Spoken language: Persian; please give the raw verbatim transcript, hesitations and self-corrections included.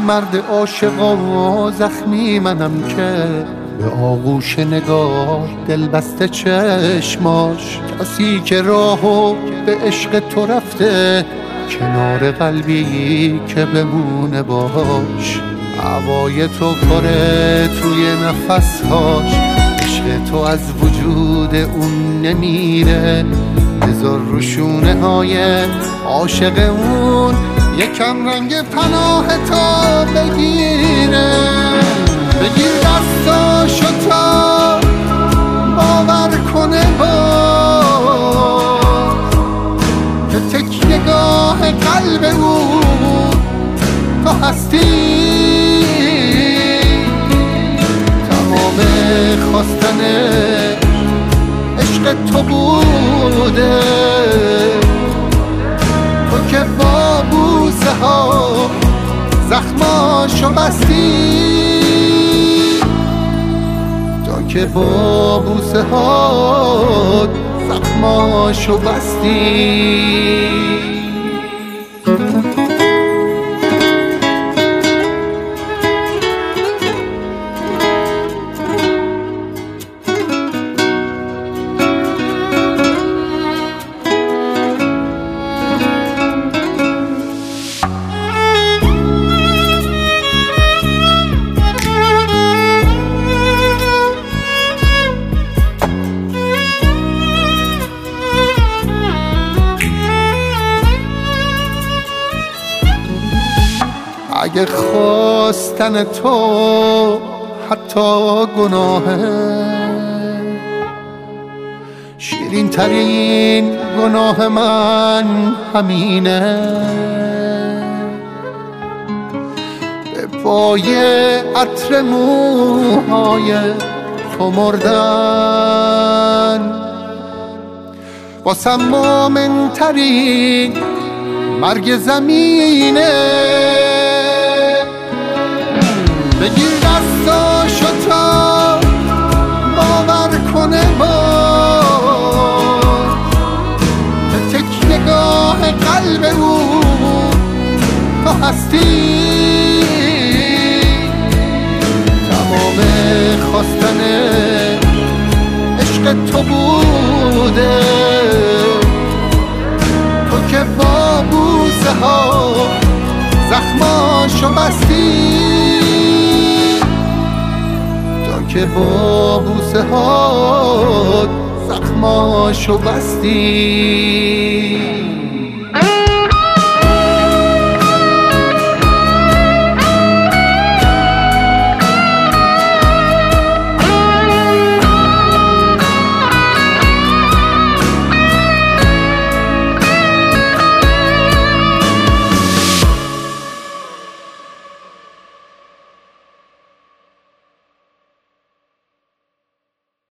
مرد عاشقا و زخمی منم که به آغوش نگاه دل بسته چشماش، کسی که راهو به عشق تو رفته کنار قلبی که بمونه باش. هوای تو پره توی نفسهاش، عشق تو از وجود اون نمیره، بذار رو شونه های عاشق اون یکم رنگ پناه تا بگیره. بگیر دستاشو تا باور کنه باز که تکیه‌گاه قلب اون تو هستی. تمام خواستنش عشق تو بوده، تو که با بوسه ها زخماشو بستی، تو که با بوسه ها زخماشو بستی. اگه خواستن تو حتی گناهه، شیرین ترین گناه من همینه، به پای عطر موهای تو مردن واسم مومن ترین مرگ زمینه. بگیر دستاشو تا باور کنه باز که تکیه‌گاه قلب اون تو هستی. تمام خواستن عشق تو بوده، تو که با بوسه ها زخماشو بستی، که با بوسه ها زخماشو بستی.